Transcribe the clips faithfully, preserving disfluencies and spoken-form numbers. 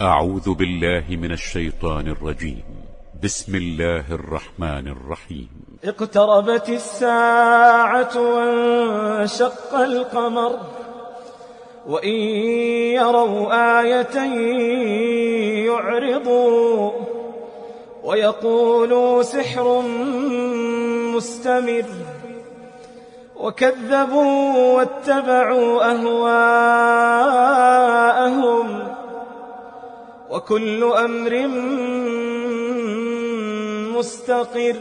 أعوذ بالله من الشيطان الرجيم. بسم الله الرحمن الرحيم. اقتربت الساعة وانشق القمر وإن يروا آية يعرضوا ويقولوا سحر مستمر وكذبوا واتبعوا أهواءهم وكل أمر مستقر.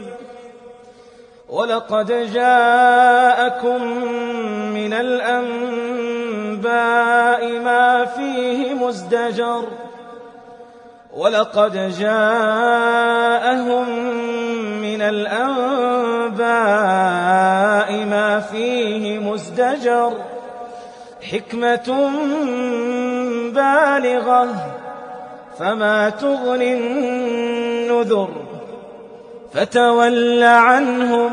ولقد جاءكم من الأنباء ما فيه مزدجر ولقد جاءهم من الأنباء ما فيه مزدجر حكمة بالغة فما تغني النذر. فتول عنهم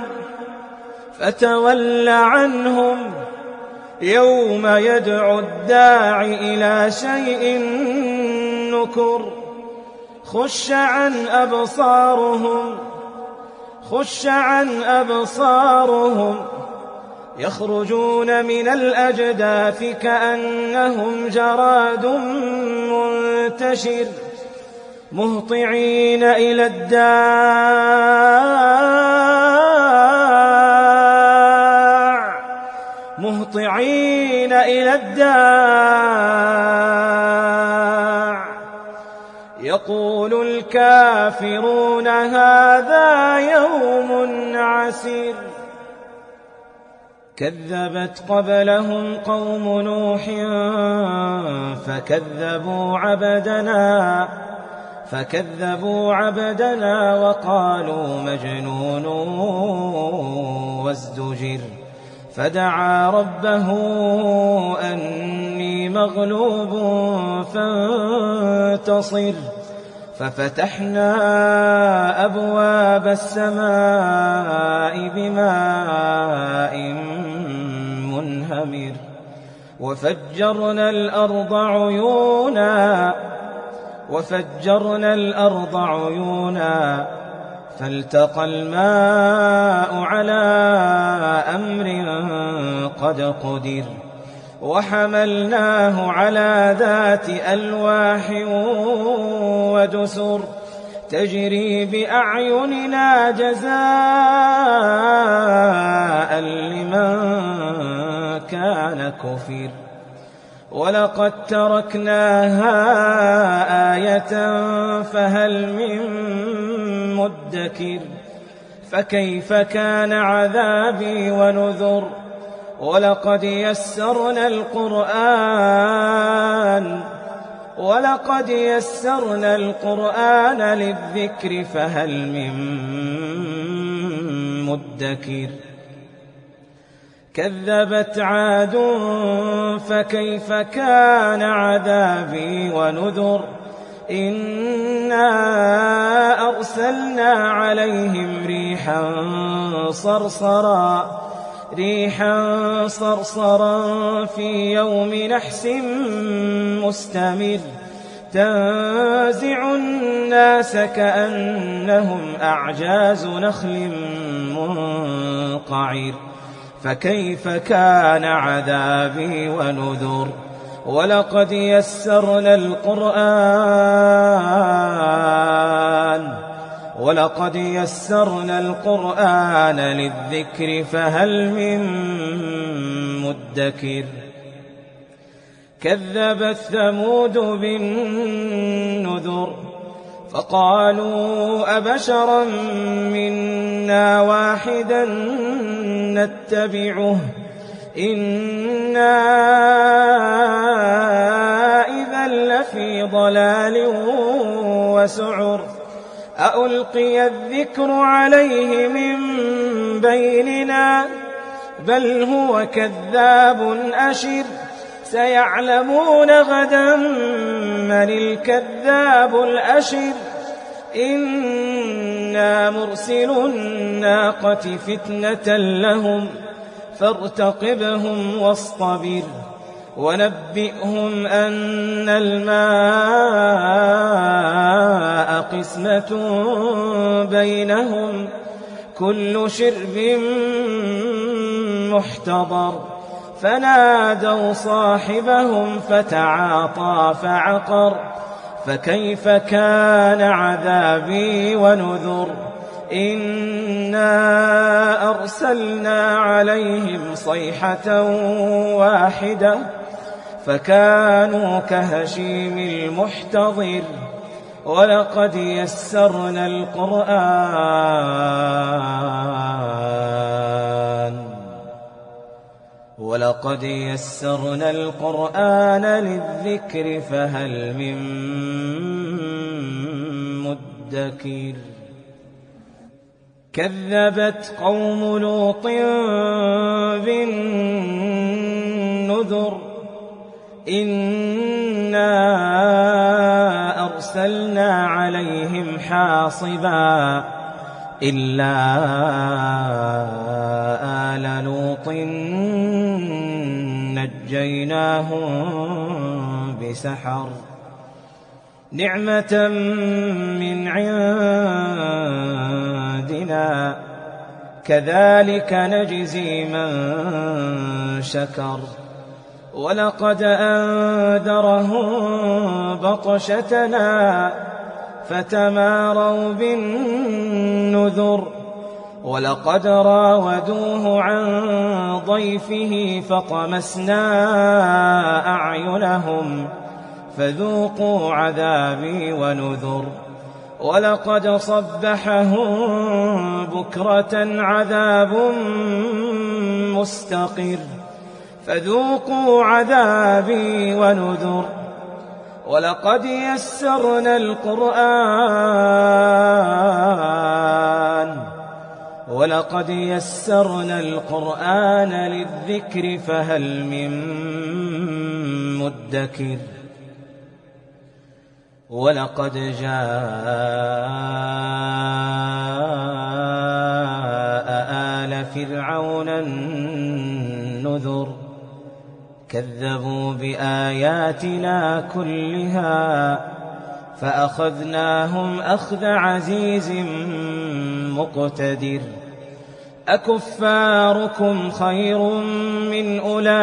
فتول عنهم يوم يدعو الداع إلى شيء نكر. خش عن أبصارهم خش عن أبصارهم يخرجون من الأجداث كأنهم جراد منتشر مهطعين إلى الداع مهطعين إلى الداع يقول الكافرون هذا يوم عسير. كذبت قبلهم قوم نوح فكذبوا عبدنا فكذبوا عبدنا وقالوا مجنون وازدجر. فدعا ربه أني مغلوب فانتصر. ففتحنا أبواب السماء بماء منهمر وفجرنا الأرض عيونا وفجرنا الأرض عيونا فالتقى الماء على أمر قد قدر. وحملناه على ذات ألواح ودسر تجري بأعيننا جزاء لمن كان كفر. ولقد تركناها آية فهل من مدكر. فكيف كان عذابي ونذر. ولقد يسرنا القرآن ولقد يسرنا القرآن للذكر فهل من مدكر. كذبت عاد فكيف كان عذابي ونذر. إنا أرسلنا عليهم ريحا صرصرا ريحا صرصرا في يوم نحس مستمر تنزع الناس كأنهم أعجاز نخل منقعر. فكيف كان عذابي ونذر. ولقد يسرنا القرآن ولقد يسرنا القرآن للذكر فهل من مدكر. كذبت ثمود بالنذر فقالوا أبشرا منا واحدا نتبعه إنا إذا لفي ضلال وسعر. أألقي الذكر عليه من بيننا بل هو كذاب أشر. سيعلمون غدا من الكذاب الأشر. إنا مرسل الناقة فتنة لهم فارتقبهم واصطبر ونبئهم أن الماء قسمة بينهم كل شرب محتضر فنادوا صاحبهم فتعاطى فعقر فكيف كان عذابي ونذر إنا أرسلنا عليهم صيحة واحدة فكانوا كهشيم المحتضر ولقد يسرنا القرآن ولقد يسرنا القرآن للذكر فهل من مدكر كذبت قوم لوط بالنذر إنا أرسلنا عليهم حاصبا إلا آل لوط نجيناهم بسحر نعمة من عندنا كذلك نجزي من شكر ولقد أنذرهم بطشتنا فتماروا بالنذر ولقد راودوه عن ضيفه فطمسنا أعينهم فذوقوا عذابي ونذر ولقد صبحهم بكرة عذاب مستقر فذوقوا عذابي ونذر ولقد يسرنا القرآن ولقد يسرنا القرآن للذكر فهل من مدكر ولقد جاء آل فرعون النذر كذبوا بآياتنا كلها فأخذناهم أخذ عزيز مقتدر أكفاركم خير من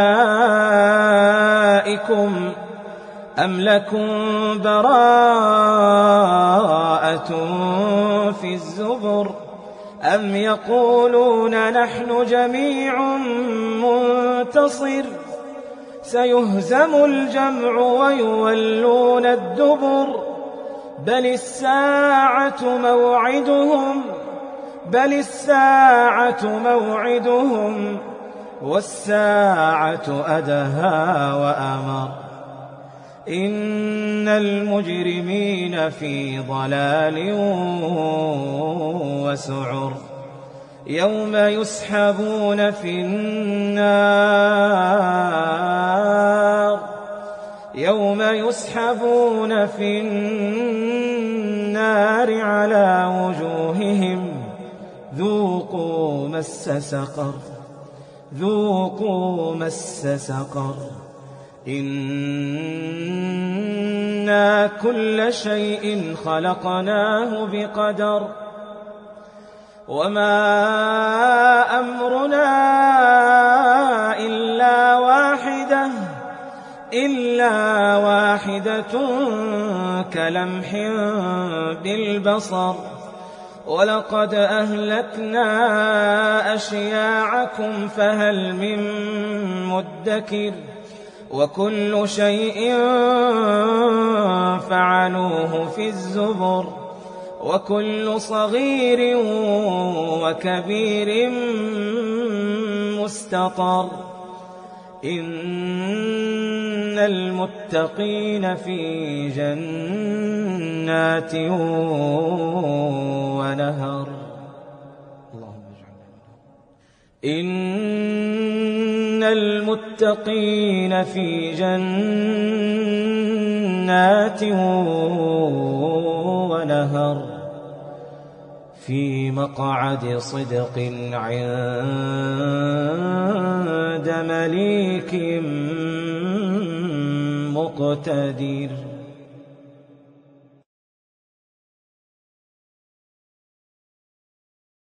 أولئكم أم لكم براءة في الزبر أم يقولون نحن جميع منتصر سيهزم الجمع ويولون الدبر بل الساعة موعدهم بل الساعة موعدهم والساعة أدهى وأمر إن المجرمين في ضلال وسعر يوم يسحبون في النار يوم يسحبون في النار على وجوههم ذوقوا مس سقر ذوقوا مس سقر إنا كل شيء خلقناه بقدر وما أمرنا إلا واحدة إلا واحدة كلمح بالبصر ولقد أهلكنا أشياعكم فهل من مدكر وكل شيء فعلوه في الزبر وكل صغير وكبير مستطر إن المتقين في جنات ونهر اللهم اجعلنا إن المتقين في جنات ونهر في مقعد صدق عند مليك مقتدر.